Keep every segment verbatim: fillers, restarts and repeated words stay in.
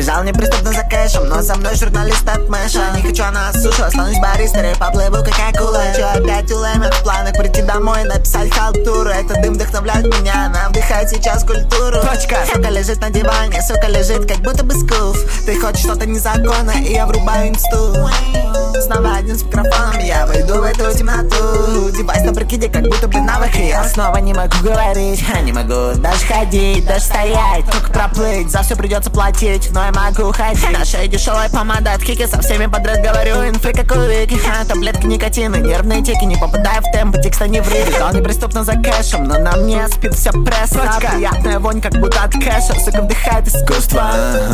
Бежал неприступно за кэшем, но со мной журналист от Мэша. Не хочу на сушу, останусь баристой, поплыву как акула. Хочу опять улемят в планах прийти домой, написать халтуру. Этот дым вдохновляет меня, она вдыхает сейчас культуру. Точка. Сука лежит на диване, сука лежит как будто бы скуф. Ты хочешь что-то незаконно, и я врубаю инсту. Снова один с микрофоном, я войду в эту темноту. Девайс на прикиде, как будто бы навык. И я снова не могу говорить, не могу даже ходить, даже стоять. Только проплыть, за все придется платить, но я могу ходить. Наша дешевая помада от Кики, со всеми подряд говорю инфы, как у Вики. Таблетки никотина, нервные тики, не попадая в темп, текста не в риф. Бежал неприступно за кэшем, но на мне спит вся пресса. Приятная вонь, как будто от кэша, сука вдыхает искусство.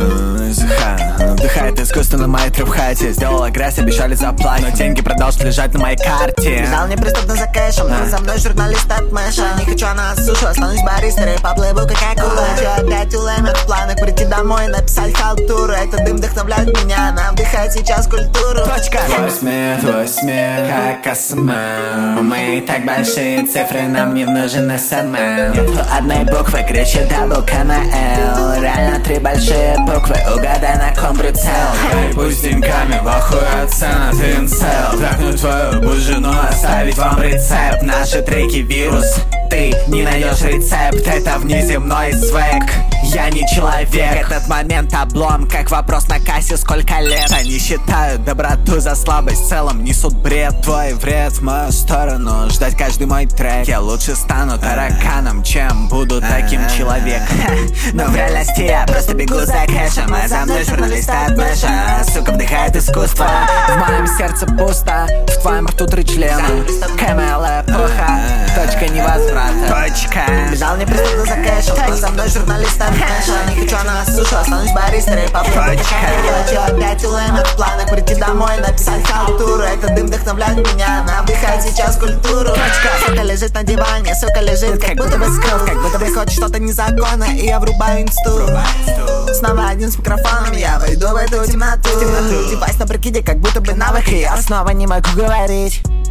Вдыхает искусство на моей трёпхате. Сделала грязь, обещали заплатить, но деньги продолжат лежать на моей карте. Бежал неприступно за кэшем, но за мной журналист от Мэша. Не хочу на сушу, останусь баристой, поплыву как акула. Хочу опять улемят в планах прийти домой, написать халтуру. Этот дым вдохновляет меня, она вдыхает сейчас культуру. Точка. Твой смех, твой смех, как АСМР. Мы так большие цифры, нам не нужен эс эм эм. Нету одной буквы, кричит дабл ка на эл. Реально три большие буквы, угадай на ком прицел. Пусть деньгами в ахуе от цена, ты инсел. Трахнуть твою бужину, оставить вам рецепт. Наши треки вирус, ты не найдешь рецепт. Это внеземной свек, я не человек. Этот момент облом, как вопрос на кассе, сколько лет. Они считают доброту за слабость, в целом несут бред. Твой вред в мою сторону, ждать каждый мой трек. Я лучше стану тараканом, чем буду таким человеком. Но в реальности я просто бегу за кэшем, а за мной журналист от Мэша. Сука вдыхает искусство. В моем сердце пусто, в твоем рту три члена. КМЛ эпоха, точка невозврата. Точка. Бежал неприступно за кэшем, но за мной журналист от Мэша. Не хочу на сушу, останусь баристой, поплыву как акула. Хочу опять улемят в планах прийти домой, написать халтуру. Этот дым вдохновляет меня, она вдыхает сейчас культуру. Точка. Сука лежит на диване, сука лежит как будто бы скруф. Как будто бы хочешь что-то незаконно, и я врубаю инсту. Снова один с микрофоном, я войду в эту темноту. Девайс на прикиде, как будто бы навык. И я снова не могу говорить.